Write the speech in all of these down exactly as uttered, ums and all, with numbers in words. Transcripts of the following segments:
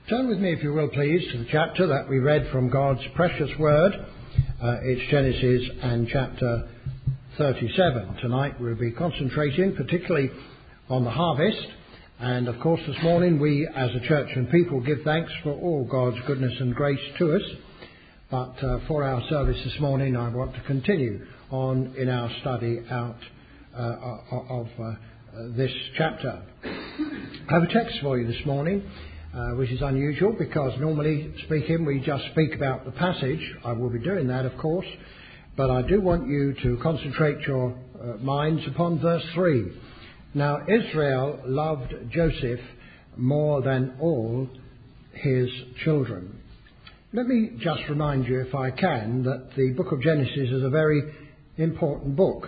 Turn with me, if you will, please, to the chapter that we read from God's precious word. Uh, it's Genesis and chapter thirty-seven. Tonight we'll be concentrating particularly on the harvest. And of course this morning we as a church and people give thanks for all God's goodness and grace to us. But uh, for our service this morning I want to continue on in our study out uh, of uh, this chapter. I have a text for you this morning. Uh, which is unusual because normally speaking we just speak about the passage. I will be doing that, of course, but I do want you to concentrate your uh, minds upon verse three. Now Israel loved Joseph more than all his children. Let me just remind you, if I can, that the book of Genesis is a very important book.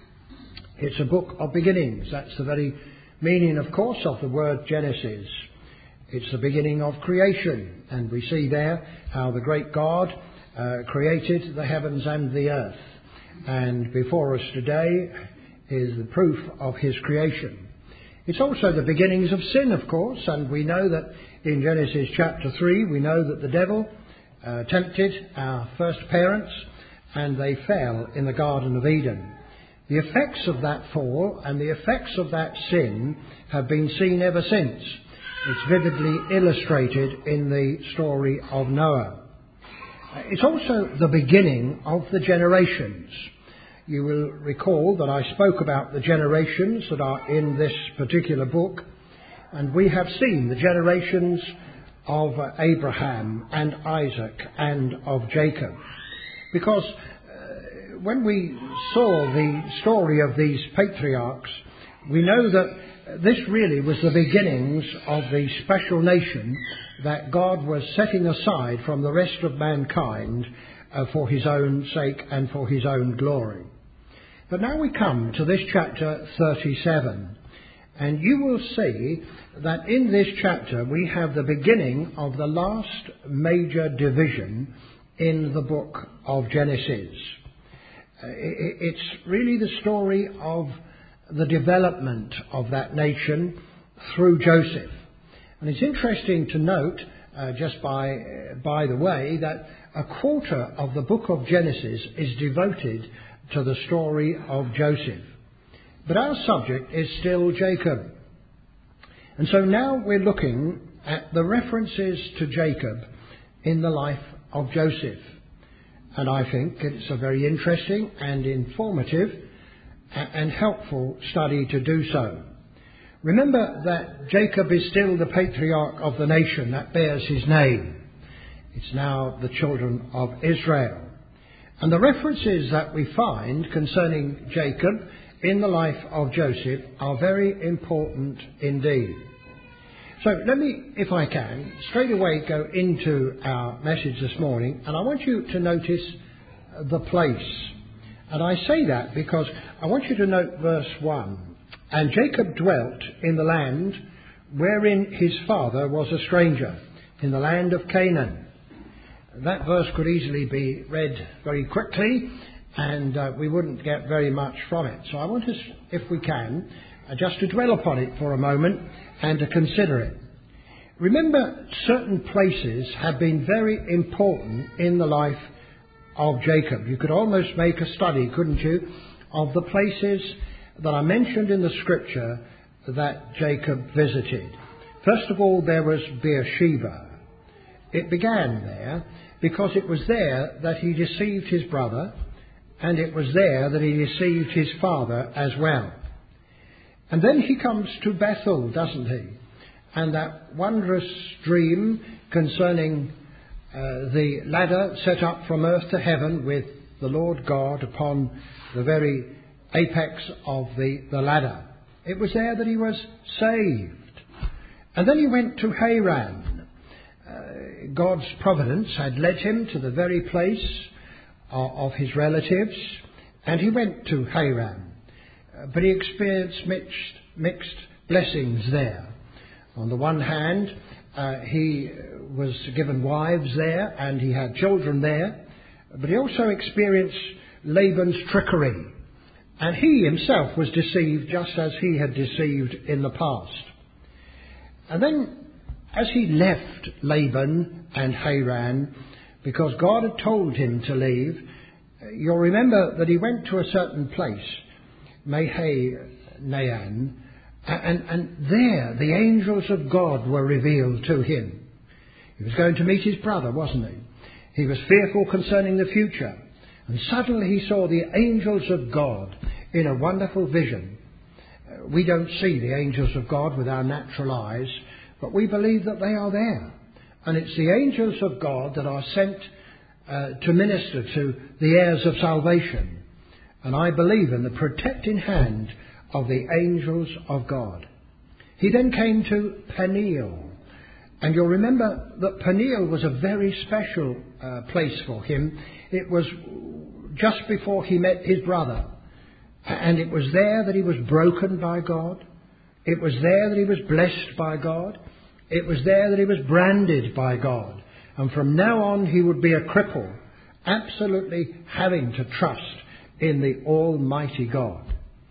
It's a book of beginnings. That's the very meaning, of course, of the word Genesis. It's the beginning of creation, and we see there how the great God uh, created the heavens and the earth. And before us today is the proof of his creation. It's also the beginnings of sin, of course, and we know that in Genesis chapter three, we know that the devil uh, tempted our first parents, and they fell in the Garden of Eden. The effects of that fall and the effects of that sin have been seen ever since. It's vividly illustrated in the story of Noah. It's also the beginning of the generations. You will recall that I spoke about the generations that are in this particular book, and we have seen the generations of Abraham and Isaac and of Jacob. Because uh, when we saw the story of these patriarchs, we know that this really was the beginnings of the special nation that God was setting aside from the rest of mankind uh, for his own sake and for his own glory. But now we come to this chapter thirty-seven, and you will see that in this chapter we have the beginning of the last major division in the book of Genesis. Uh, it's really the story of the development of that nation through Joseph. And it's interesting to note, uh, just by, uh, by the way, that a quarter of the book of Genesis is devoted to the story of Joseph. But our subject is still Jacob. And so now we're looking at the references to Jacob in the life of Joseph. And I think it's a very interesting and informative and helpful study to do so. Remember that Jacob is still the patriarch of the nation that bears his name. It's now the children of Israel. And the references that we find concerning Jacob in the life of Joseph are very important indeed. So let me, if I can, straight away go into our message this morning, and I want you to notice the place. And I say that because I want you to note verse one. And Jacob dwelt in the land wherein his father was a stranger, in the land of Canaan. That verse could easily be read very quickly, and uh, we wouldn't get very much from it. So I want us, if we can, uh, just to dwell upon it for a moment and to consider it. Remember, certain places have been very important in the life of Jacob. You could almost make a study, couldn't you, of the places that are mentioned in the scripture that Jacob visited. First of all, there was Beersheba. It began there because it was there that he deceived his brother, and it was there that he deceived his father as well. And then he comes to Bethel, doesn't he? And that wondrous dream concerning Uh, the ladder set up from earth to heaven with the Lord God upon the very apex of the, the ladder. It was there that he was saved. And then he went to Haran. Uh, God's providence had led him to the very place of, of his relatives, and he went to Haran. Uh, but he experienced mixed, mixed blessings there. On the one hand, Uh, he was given wives there and he had children there, but he also experienced Laban's trickery, and he himself was deceived just as he had deceived in the past. And then as he left Laban and Haran, because God had told him to leave, you'll remember that he went to a certain place, Mahanaim, and, and there the angels of God were revealed to him. He was going to meet his brother, wasn't he? He was fearful concerning the future. And suddenly he saw the angels of God in a wonderful vision. We don't see the angels of God with our natural eyes, but we believe that they are there. And it's the angels of God that are sent uh, to minister to the heirs of salvation. And I believe in the protecting hand of the angels of God. He then came to Peniel. And you'll remember that Peniel was a very special uh, place for him. It was just before he met his brother. And it was there that he was broken by God. It was there that he was blessed by God. It was there that he was branded by God. And from now on he would be a cripple, absolutely having to trust in the Almighty God.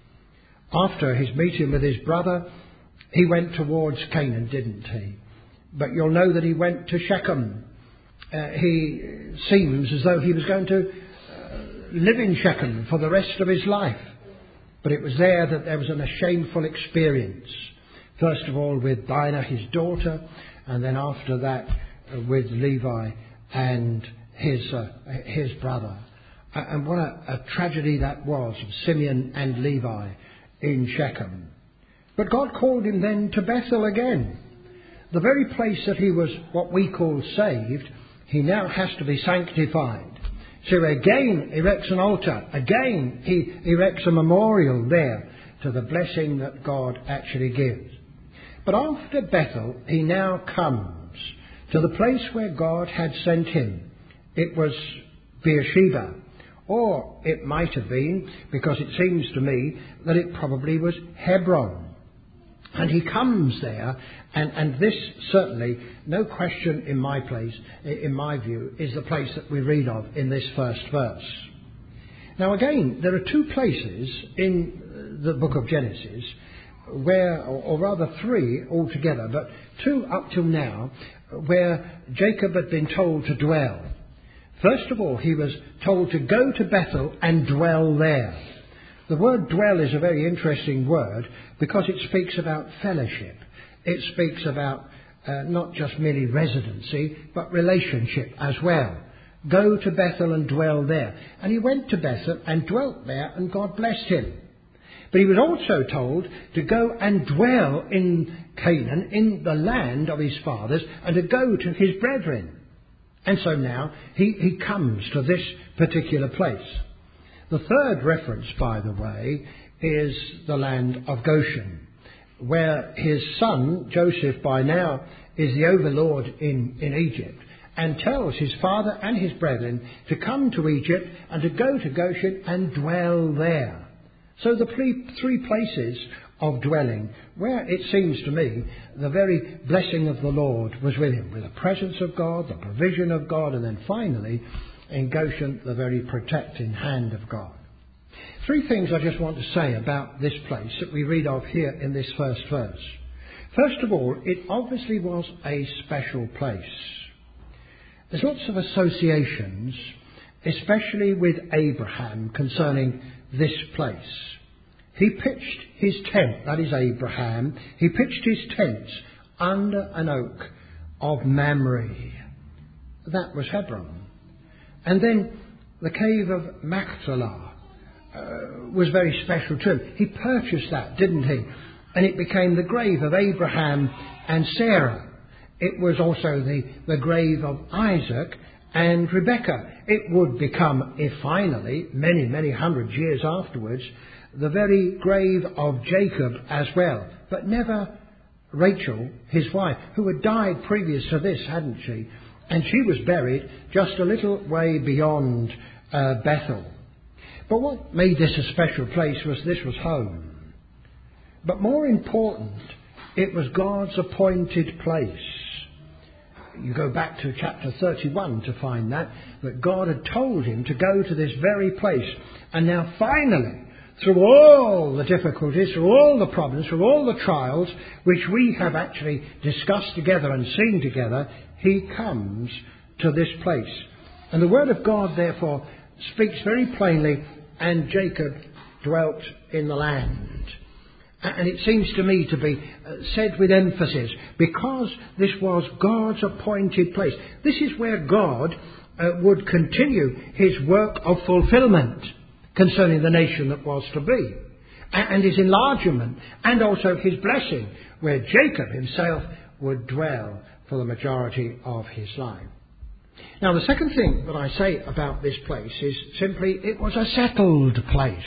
After his meeting with his brother, he went towards Canaan, didn't he? But you'll know that he went to Shechem. Uh, he seems as though he was going to uh, live in Shechem for the rest of his life. But it was there that there was an, a shameful experience. First of all with Dinah, his daughter, and then after that uh, with Levi and his uh, his brother. Uh, and what a, a tragedy that was of Simeon and Levi in Shechem. But God called him then to Bethel again. The very place that he was what we call saved, he now has to be sanctified. So again erects an altar. Again he erects a memorial there to the blessing that God actually gives. But after Bethel, he now comes to the place where God had sent him. It was Beersheba. Or it might have been, because it seems to me that it probably was Hebron. And he comes there, and, and this certainly, no question in my place, in my view, is the place that we read of in this first verse. Now again, there are two places in the book of Genesis where, or, or rather three altogether, but two up till now, where Jacob had been told to dwell. First of all, he was told to go to Bethel and dwell there. The word dwell is a very interesting word because it speaks about fellowship. It speaks about uh, not just merely residency, but relationship as well. Go to Bethel and dwell there. And he went to Bethel and dwelt there, and God blessed him. But he was also told to go and dwell in Canaan, in the land of his fathers, and to go to his brethren. And so now he, he comes to this particular place. The third reference, by the way, is the land of Goshen, where his son, Joseph, by now is the overlord in, in Egypt, and tells his father and his brethren to come to Egypt and to go to Goshen and dwell there. So the three places of dwelling, where it seems to me the very blessing of the Lord was with him, with the presence of God, the provision of God, and then finally in Goshen, the very protecting hand of God. Three things I just want to say about this place that we read of here in this first verse. First of all, it obviously was a special place. There's lots of associations, especially with Abraham, concerning this place. He pitched his tent, that is Abraham, he pitched his tent under an oak of Mamre. That was Hebron. And then the cave of Machpelah uh, was very special to him. He purchased that, didn't he? And it became the grave of Abraham and Sarah. It was also the, the grave of Isaac and Rebekah. It would become, if finally, many, many hundred years afterwards, the very grave of Jacob as well. But never Rachel, his wife, who had died previous to this, hadn't she? And she was buried just a little way beyond uh, Bethel. But what made this a special place was this was home. But more important, it was God's appointed place. You go back to chapter thirty-one to find that, that God had told him to go to this very place. And now finally, through all the difficulties, through all the problems, through all the trials, which we have actually discussed together and seen together, he comes to this place. And the Word of God, therefore, speaks very plainly, and Jacob dwelt in the land. And it seems to me to be said with emphasis, because this was God's appointed place. This is where God uh, would continue his work of fulfillment concerning the nation that was to be, and his enlargement, and also his blessing, where Jacob himself would dwell for the majority of his life. Now, the second thing that I say about this place is simply it was a settled place.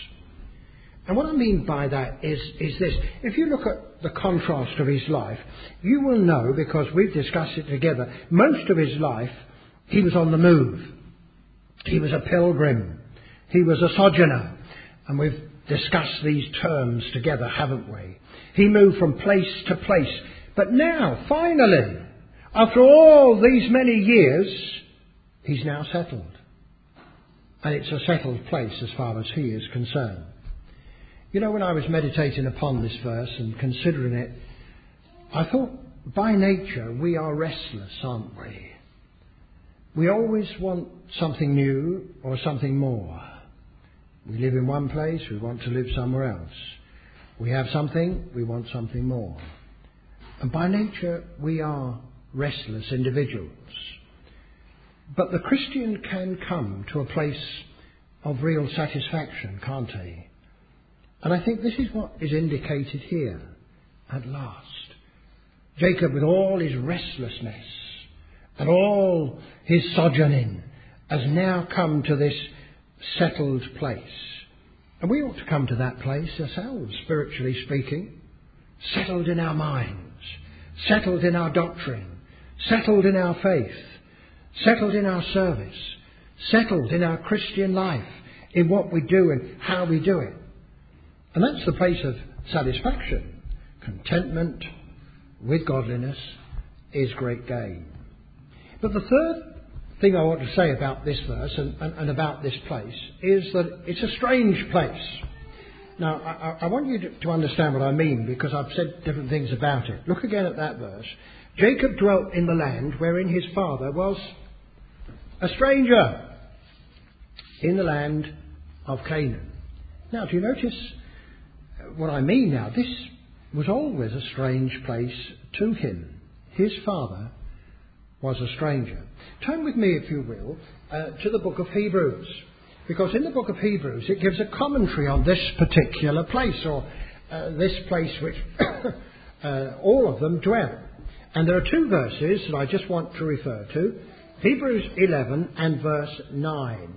And what I mean by that is, is this. If you look at the contrast of his life, you will know, because we've discussed it together, most of his life he was on the move. He was a pilgrim. He was a sojourner. And we've discussed these terms together, haven't we? He moved from place to place. But now, finally, after all these many years, he's now settled. And it's a settled place as far as he is concerned. You know, when I was meditating upon this verse and considering it, I thought, by nature, we are restless, aren't we? We always want something new or something more. We live in one place, we want to live somewhere else. We have something, we want something more. And by nature, we are restless individuals. But the Christian can come to a place of real satisfaction, can't he? And I think this is what is indicated here at last. Jacob, with all his restlessness and all his sojourning, has now come to this settled place. And we ought to come to that place ourselves, spiritually speaking, settled in our minds, settled in our doctrine, settled in our faith, settled in our service, settled in our Christian life, in what we do and how we do it. And that's the place of satisfaction. Contentment with godliness is great gain. But the third thing I want to say about this verse and, and, and about this place is that it's a strange place. Now, I, I want you to, to understand what I mean, because I've said different things about it. Look again at that verse. Jacob dwelt in the land wherein his father was a stranger, in the land of Canaan. Now, do you notice what I mean now? This was always a strange place to him. His father was a stranger. Turn with me, if you will, uh, to the book of Hebrews. Because in the book of Hebrews, it gives a commentary on this particular place, or uh, this place which uh, all of them dwell. And there are two verses that I just want to refer to. Hebrews eleven and verse nine.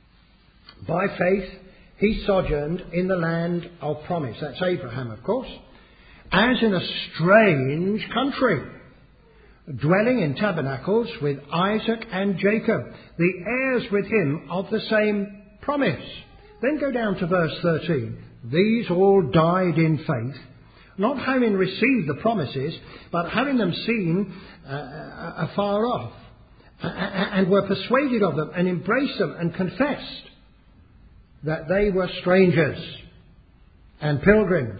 By faith he sojourned in the land of promise. That's Abraham, of course. As in a strange country, dwelling in tabernacles with Isaac and Jacob, the heirs with him of the same promise. Then go down to verse thirteen. These all died in faith, not having received the promises, but having them seen uh, afar off, and were persuaded of them, and embraced them, and confessed that they were strangers and pilgrims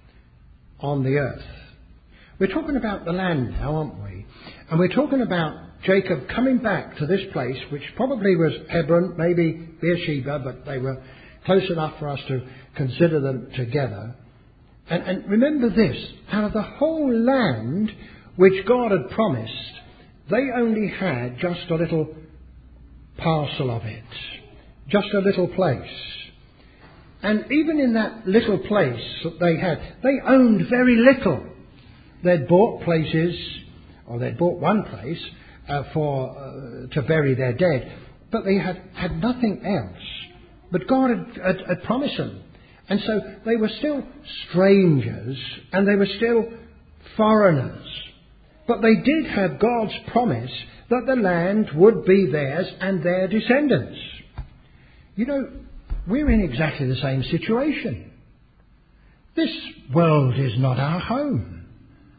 on the earth. We're talking about the land now, aren't we? And we're talking about Jacob coming back to this place, which probably was Hebron, maybe Beersheba, but they were close enough for us to consider them together. And, and remember this, out of the whole land which God had promised, they only had just a little parcel of it, just a little place. And even in that little place that they had, they owned very little. They'd bought places, or they'd bought one place uh, for uh, to bury their dead, but they had, had nothing else. But God had, had, had promised them. And so they were still strangers, and they were still foreigners. But they did have God's promise that the land would be theirs and their descendants. You know, we're in exactly the same situation. This world is not our home.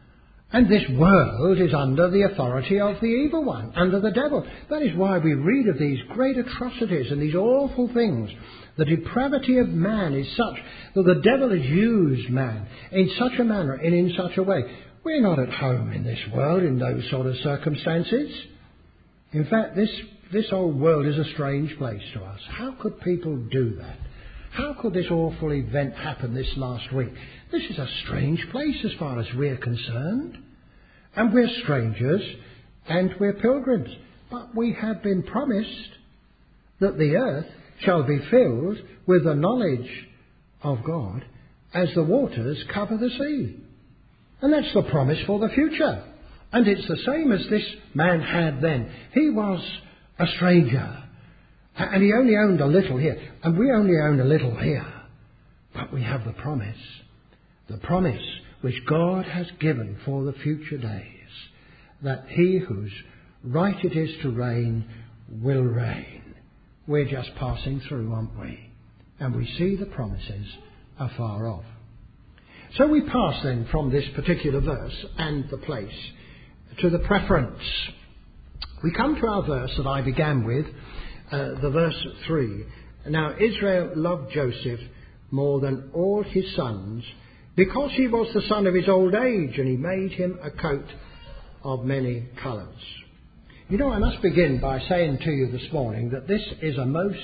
And this world is under the authority of the evil one, under the devil. That is why we read of these great atrocities and these awful things. The depravity of man is such that the devil has used man in such a manner and in such a way. We're not at home in this world in those sort of circumstances. In fact, this, this old world is a strange place to us. How could people do that? How could this awful event happen this last week? This is a strange place as far as we're concerned. And we're strangers and we're pilgrims. But we have been promised that the earth shall be filled with the knowledge of God as the waters cover the sea. And that's the promise for the future. And it's the same as this man had then. He was a stranger. And he only owned a little here. And we only own a little here. But we have the promise. The promise which God has given for the future days. That he whose right it is to reign will reign. We're just passing through, aren't we? And we see the promises afar off. So we pass then from this particular verse and the place to the preference. We come to our verse that I began with. Uh, the verse three. Now Israel loved Joseph more than all his sons, because he was the son of his old age, and he made him a coat of many colours. You know, I must begin by saying to you this morning that this is a most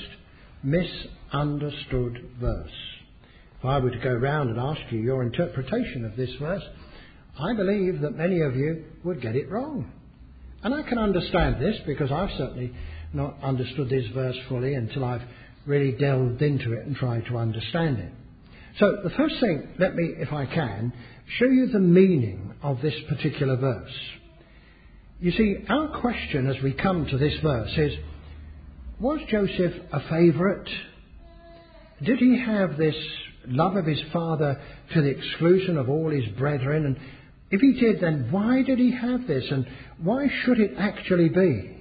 misunderstood verse. If I were to go round and ask you your interpretation of this verse, I believe that many of you would get it wrong. And I can understand this, because I've certainly not understood this verse fully until I've really delved into it and tried to understand it. So the first thing, let me, if I can, show you the meaning of this particular verse. You see, our question as we come to this verse is, was Joseph a favourite? Did he have this love of his father to the exclusion of all his brethren? And if he did, then why did he have this? And why should it actually be?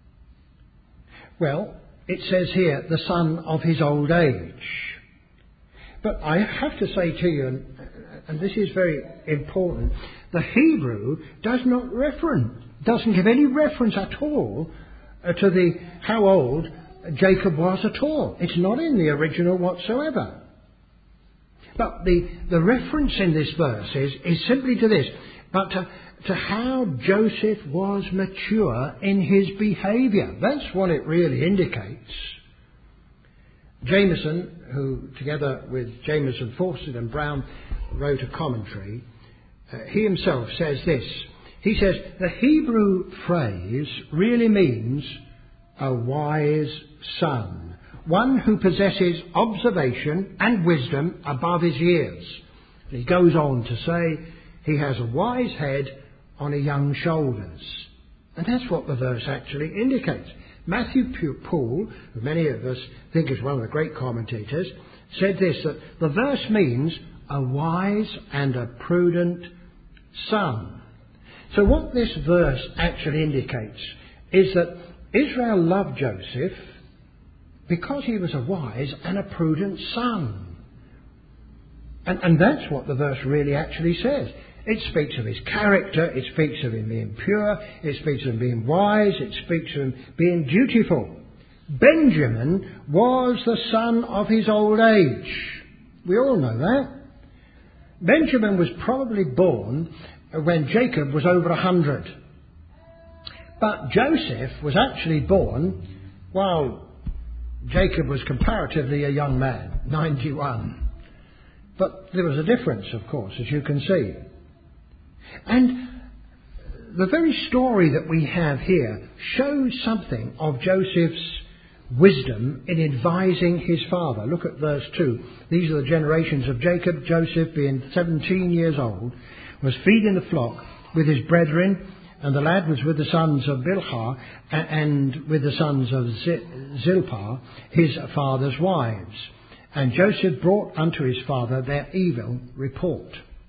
Well, it says here, the son of his old age. But I have to say to you, and, and this is very important, the Hebrew does not reference, doesn't give any reference at all uh, to the how old Jacob was at all. It's not in the original whatsoever. But the, the reference in this verse is, is simply to this, but to, to how Joseph was mature in his behaviour. That's what it really indicates. Jameson, who together with Jameson, Fawcett and Brown wrote a commentary, uh, he himself says this. He says, the Hebrew phrase really means a wise son, one who possesses observation and wisdom above his years. And he goes on to say, he has a wise head on a young shoulders. And that's what the verse actually indicates. Matthew Poole, who many of us think is one of the great commentators, said this, that the verse means a wise and a prudent son. So what this verse actually indicates is that Israel loved Joseph because he was a wise and a prudent son. And, and that's what the verse really actually says. It speaks of his character, it speaks of him being pure, it speaks of him being wise, it speaks of him being dutiful. Benjamin was the son of his old age. We all know that. Benjamin was probably born when Jacob was over a hundred. But Joseph was actually born while Jacob was comparatively a young man, ninety-one. But there was a difference, of course, as you can see. And the very story that we have here shows something of Joseph's wisdom in advising his father. Look at verse two. These are the generations of Jacob. Joseph, being seventeen years old, was feeding the flock with his brethren, and the lad was with the sons of Bilhah and with the sons of Zilpah, his father's wives. And Joseph brought unto his father their evil report.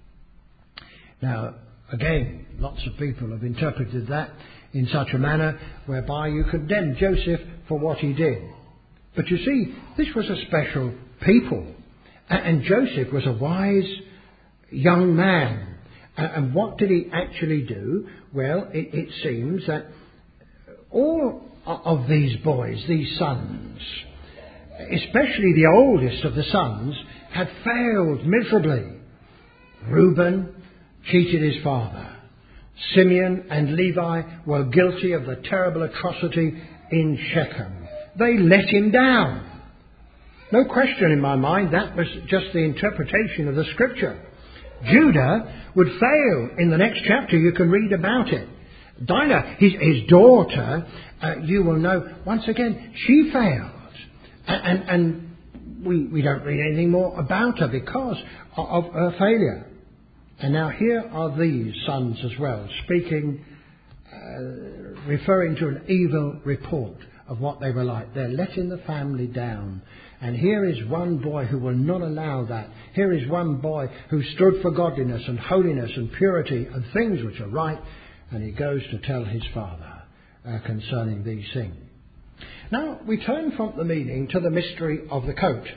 Now, again, lots of people have interpreted that in such a manner whereby you condemn Joseph for what he did. But you see, this was a special people. And Joseph was a wise young man. And what did he actually do? Well, it, it seems that all of these boys, these sons, especially the oldest of the sons, had failed miserably. Reuben cheated his father. Simeon and Levi were guilty of the terrible atrocity in Shechem. They let him down. No question in my mind, that was just the interpretation of the scripture. Judah would fail. In the next chapter you can read about it. Dinah, his, his daughter, uh, you will know, once again, she failed. And, and, and we, we don't read anything more about her because of, of her failure. And now here are these sons as well, speaking, uh, referring to an evil report of what they were like. They're letting the family down. And here is one boy who will not allow that. Here is one boy who stood for godliness and holiness and purity and things which are right. And he goes to tell his father uh, concerning these things. Now we turn from the meaning to the mystery of the coat.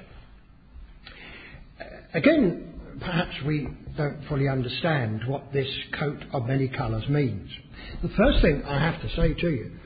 Uh, again, perhaps we don't fully understand what this coat of many colours means. The first thing I have to say to you,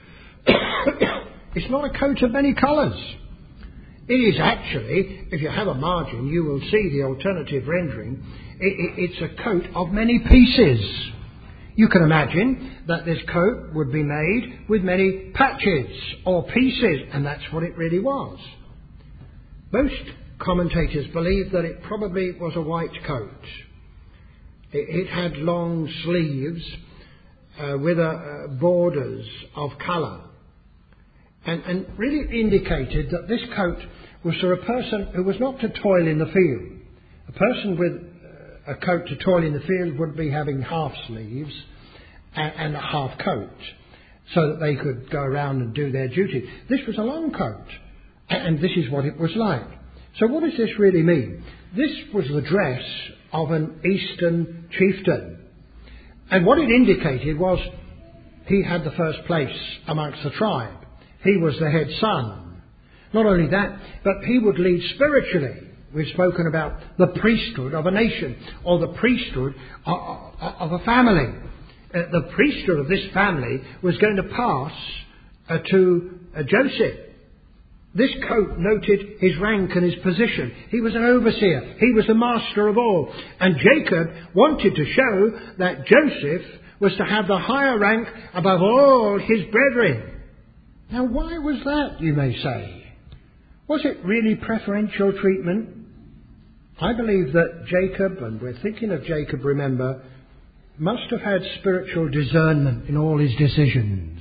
it's not a coat of many colours. It is actually, if you have a margin, you will see the alternative rendering. It, it, it's a coat of many pieces. You can imagine that this coat would be made with many patches or pieces, and that's what it really was. Most commentators believe that it probably was a white coat. It, it had long sleeves uh, with uh, uh, borders of colour. And, and really indicated that this coat was for a person who was not to toil in the field. A person with uh, a coat to toil in the field would be having half sleeves and, and a half coat so that they could go around and do their duty. This was a long coat, and this is what it was like. So what does this really mean? This was the dress of an Eastern chieftain. And what it indicated was he had the first place amongst the tribe. He was the head son. Not only that, but he would lead spiritually. We've spoken about the priesthood of a nation, or the priesthood of a family. Uh, the priesthood of this family was going to pass uh, to uh, Joseph. This coat noted his rank and his position. He was an overseer. He was the master of all. And Jacob wanted to show that Joseph was to have the higher rank above all his brethren. Now, why was that, you may say? Was it really preferential treatment? I believe that Jacob, and we're thinking of Jacob, remember, must have had spiritual discernment in all his decisions.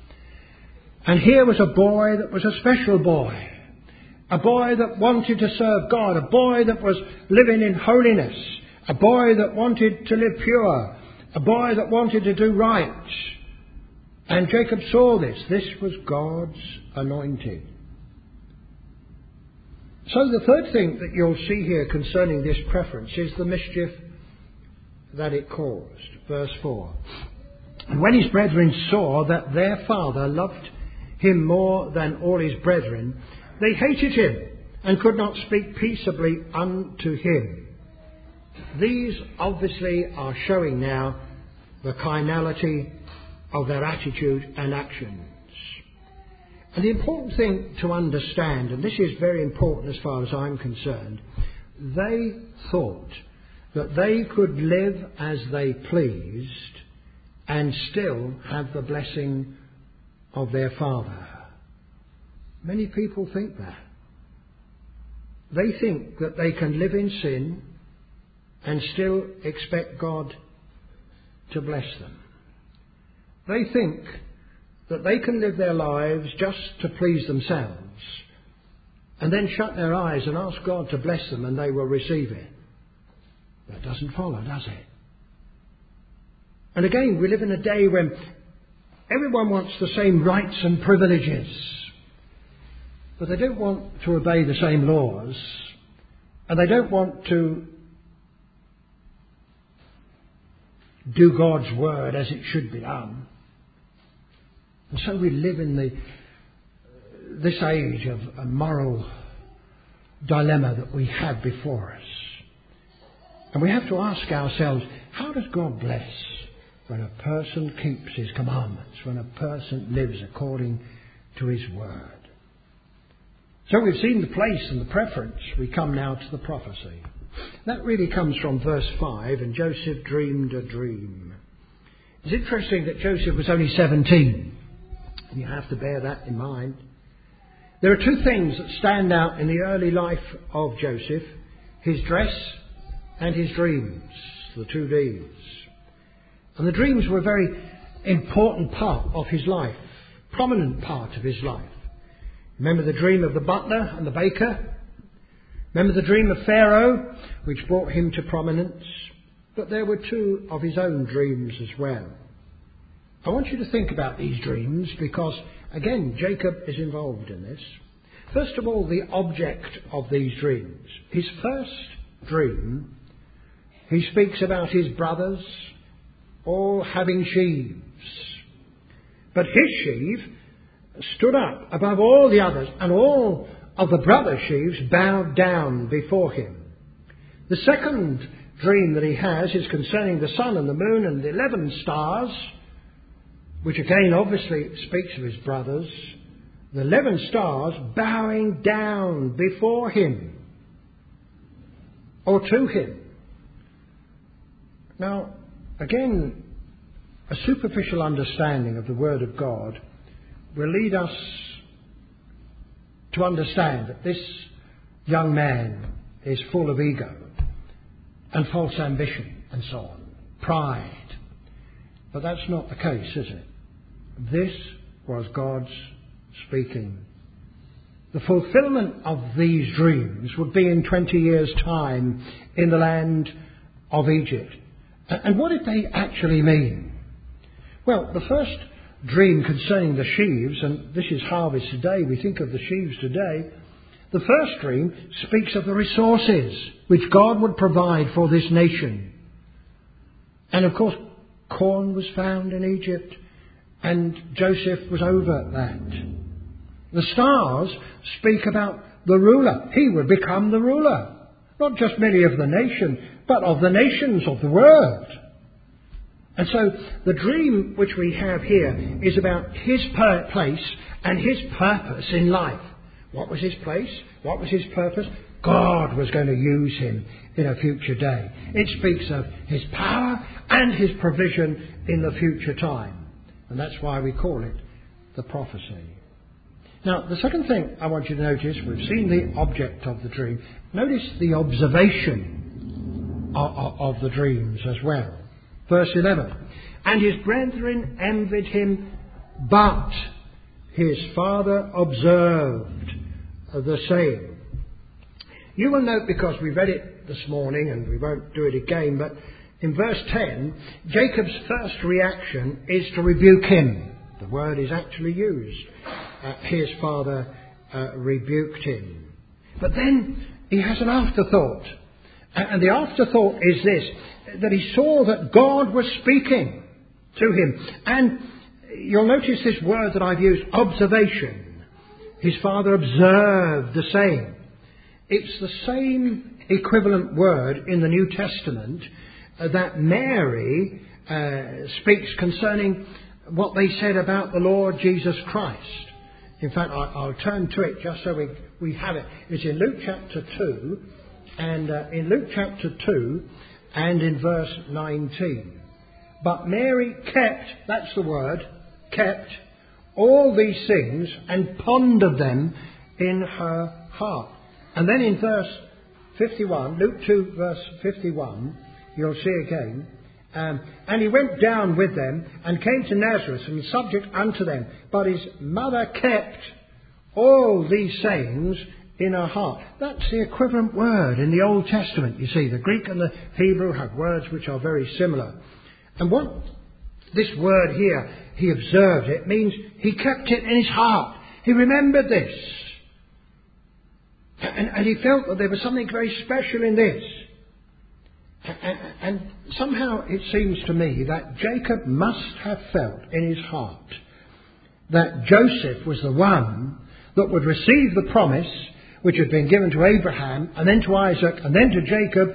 And here was a boy that was a special boy. A boy that wanted to serve God. A boy that was living in holiness. A boy that wanted to live pure. A boy that wanted to do right. And Jacob saw this. This was God's anointed. So the third thing that you'll see here concerning this preference is the mischief that it caused. Verse four. And when his brethren saw that their father loved him more than all his brethren, they hated him and could not speak peaceably unto him. These obviously are showing now the carnality of their attitude and actions. And the important thing to understand, and this is very important as far as I'm concerned, they thought that they could live as they pleased and still have the blessing of their father. Many people think that. They think that they can live in sin and still expect God to bless them. They think that they can live their lives just to please themselves and then shut their eyes and ask God to bless them and they will receive it. That doesn't follow, does it? And again, we live in a day when everyone wants the same rights and privileges, but they don't want to obey the same laws, and they don't want to do God's word as it should be done. And so we live in the this age of a moral dilemma that we have before us. And we have to ask ourselves, how does God bless when a person keeps his commandments, when a person lives according to his word? So we've seen the place and the preference. We come now to the prophecy. That really comes from verse five, and Joseph dreamed a dream. It's interesting that Joseph was only seventeen. And you have to bear that in mind. There are two things that stand out in the early life of Joseph: his dress and his dreams, the two D's. And the dreams were a very important part of his life, prominent part of his life. Remember the dream of the butler and the baker? Remember the dream of Pharaoh, which brought him to prominence? But there were two of his own dreams as well. I want you to think about these dreams because, again, Jacob is involved in this. First of all, the object of these dreams. His first dream, he speaks about his brothers all having sheaves. But his sheaf stood up above all the others, and all of the brother sheaves bowed down before him. The second dream that he has is concerning the sun and the moon and the eleven stars, which again obviously speaks of his brothers. The eleven stars bowing down before him or to him. Now, again, a superficial understanding of the Word of God will lead us to understand that this young man is full of ego and false ambition and so on, pride. But that's not the case, is it? This was God's speaking. The fulfillment of these dreams would be in twenty years' time in the land of Egypt. And what did they actually mean? Well, the first dream concerning the sheaves, and this is harvest today, we think of the sheaves today. The first dream speaks of the resources which God would provide for this nation. And of course, corn was found in Egypt, and Joseph was over that. The stars speak about the ruler. He would become the ruler, not just merely of the nation, but of the nations of the world. And so the dream which we have here is about his per- place and his purpose in life. What was his place? What was his purpose? God was going to use him in a future day. It speaks of his power and his provision in the future time. And that's why we call it the prophecy. Now, the second thing I want you to notice, we've seen the object of the dream. Notice the observation of, of, of the dreams as well. Verse eleven. And his brethren envied him, but his father observed the same. You will note, because we read it this morning and we won't do it again, but in verse ten, Jacob's first reaction is to rebuke him. The word is actually used. Uh, his father uh, rebuked him. But then he has an afterthought. And the afterthought is this, that he saw that God was speaking to him. And you'll notice this word that I've used, observation. His father observed the same. It's the same equivalent word in the New Testament uh, that Mary uh, speaks concerning what they said about the Lord Jesus Christ. In fact, I, I'll turn to it just so we, we have it. It's in Luke chapter two, and uh, in Luke chapter two and in verse nineteen. But Mary kept, that's the word, kept all these things and pondered them in her heart. And then in verse fifty-one, Luke two verse fifty-one, you'll see again, Um, and he went down with them and came to Nazareth and was subject unto them. But his mother kept all these sayings in her heart. That's the equivalent word in the Old Testament. You see, the Greek and the Hebrew have words which are very similar. And what this word here, he observed it, means he kept it in his heart. He remembered this. And, and he felt that there was something very special in this. And somehow it seems to me that Jacob must have felt in his heart that Joseph was the one that would receive the promise which had been given to Abraham and then to Isaac and then to Jacob,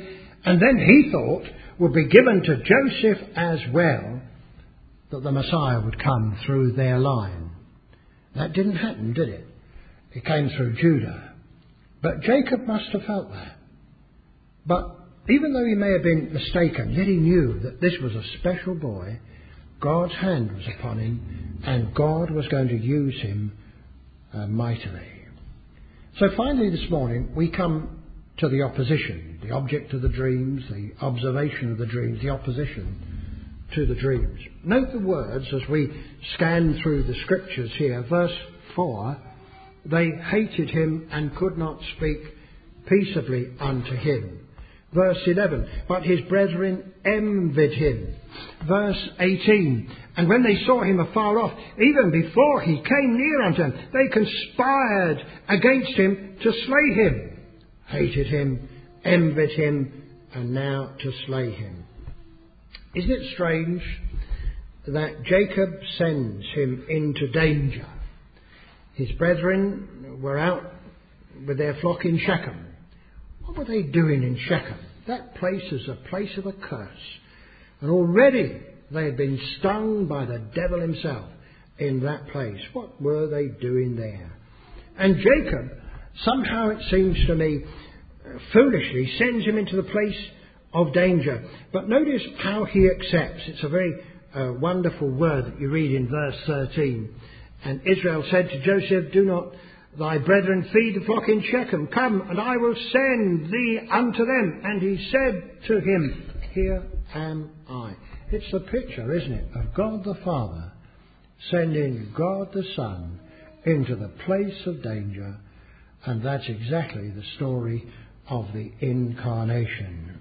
and then he thought would be given to Joseph as well, that the Messiah would come through their line. That didn't happen, did it? It came through Judah. But Jacob must have felt that. But even though he may have been mistaken, yet he knew that this was a special boy. God's hand was upon him, and God was going to use him uh, mightily. So finally this morning we come to the opposition, the object of the dreams, the observation of the dreams, the opposition to the dreams. Note the words as we scan through the scriptures here. Verse four, they hated him and could not speak peaceably unto him. Verse eleven, but his brethren envied him. Verse eighteen, and when they saw him afar off, even before he came near unto them, they conspired against him to slay him. Hated him, envied him, and now to slay him. Isn't it strange that Jacob sends him into danger? His brethren were out with their flock in Shechem. What were they doing in Shechem? That place is a place of a curse. And already they had been stung by the devil himself in that place. What were they doing there? And Jacob, somehow it seems to me, foolishly sends him into the place of danger. But notice how he accepts. It's a very uh, wonderful word that you read in verse thirteen. And Israel said to Joseph, do not thy brethren feed the flock in Shechem? Come, and I will send thee unto them. And he said to him, here am I. It's the picture, isn't it, of God the Father sending God the Son into the place of danger. And that's exactly the story of the incarnation.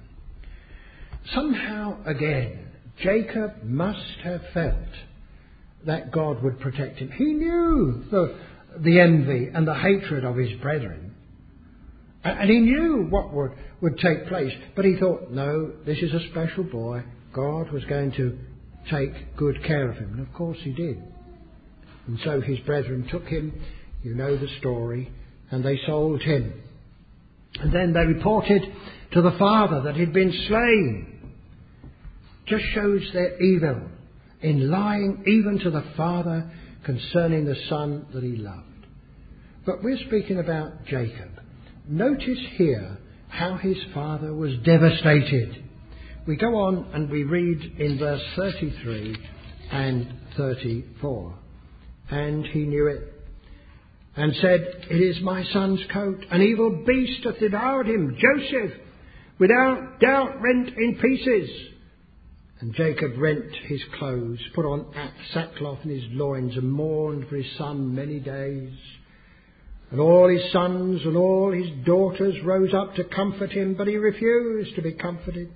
Somehow, again, Jacob must have felt that God would protect him. He knew the, the envy and the hatred of his brethren. And he knew what would, would take place. But he thought, no, this is a special boy. God was going to take good care of him. And of course he did. And so his brethren took him, you know the story, and they sold him. And then they reported to the father that he'd been slain. Just shows their evil in lying even to the father concerning the son that he loved. But we're speaking about Jacob. Notice here how his father was devastated. We go on and we read in verse thirty-three and thirty-four. And he knew it, and said, it is my son's coat. An evil beast hath devoured him. Joseph, without doubt, rent in pieces. And Jacob rent his clothes, put on sackcloth in his loins, and mourned for his son many days. And all his sons and all his daughters rose up to comfort him, but he refused to be comforted.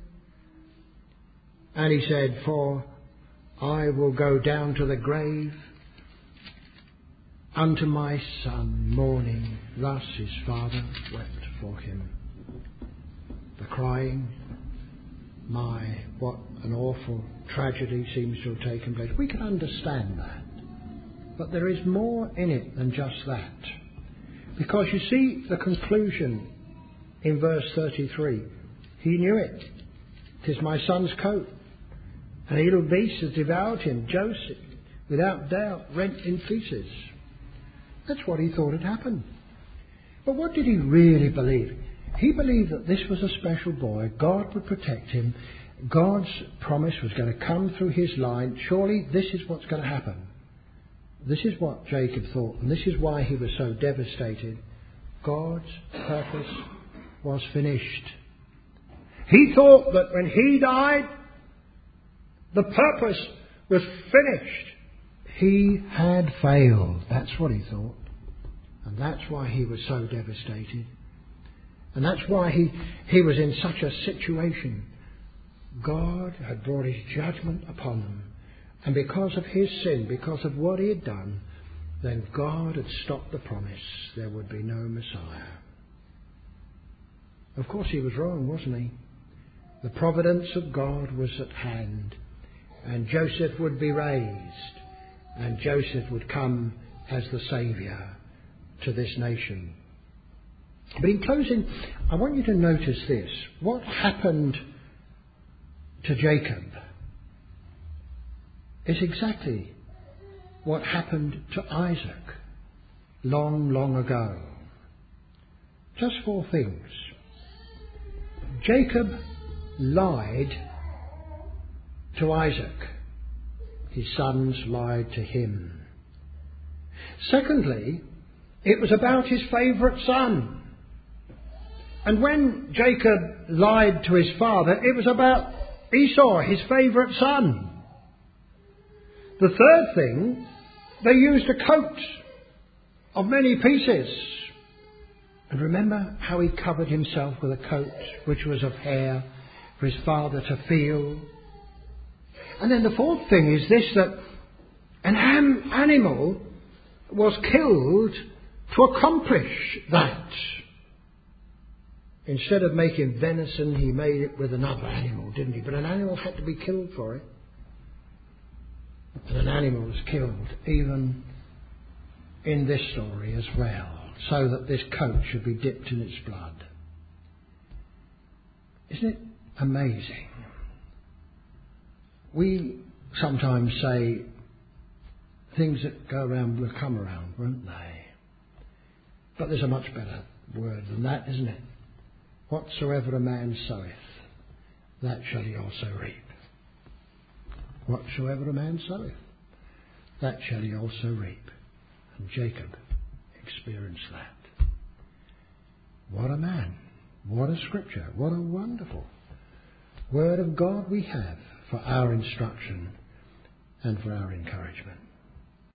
And he said, for I will go down to the grave unto my son mourning. Thus his father wept for him. The crying, my, what an awful tragedy seems to have taken place. We can understand that. But there is more in it than just that. Because you see the conclusion in verse thirty-three. He knew it. 'Tis my son's coat. An evil beast has devoured him. Joseph, without doubt, rent in pieces. That's what he thought had happened. But what did he really believe? He believed that this was a special boy. God would protect him. God's promise was going to come through his line. Surely this is what's going to happen. This is what Jacob thought, and this is why he was so devastated. God's purpose was finished. He thought that when he died, the purpose was finished. He had failed. That's what he thought. And that's why he was so devastated. And that's why he, he was in such a situation. God had brought his judgment upon them. And because of his sin, because of what he had done, then God had stopped the promise. There would be no Messiah. Of course he was wrong, wasn't he? The providence of God was at hand. And Joseph would be raised. And Joseph would come as the Saviour to this nation. But in closing, I want you to notice this. What happened to Jacob is exactly what happened to Isaac long, long ago. Just four things. Jacob lied to Isaac. His sons lied to him. Secondly, it was about his favourite son. And when Jacob lied to his father, it was about Esau, his favourite son. The third thing, they used a coat of many pieces. And remember how he covered himself with a coat which was of hair for his father to feel. And then the fourth thing is this, that an am- animal was killed to accomplish that. Instead of making venison, he made it with another animal, didn't he? But an animal had to be killed for it. And an animal was killed even in this story as well, so that this coat should be dipped in its blood. Isn't it amazing? We sometimes say things that go around will come around, won't they? But there's a much better word than that, isn't it? Whatsoever a man soweth, that shall he also reap. Whatsoever a man soweth, that shall he also reap. And Jacob experienced that. What a man. What a scripture. What a wonderful word of God we have for our instruction and for our encouragement.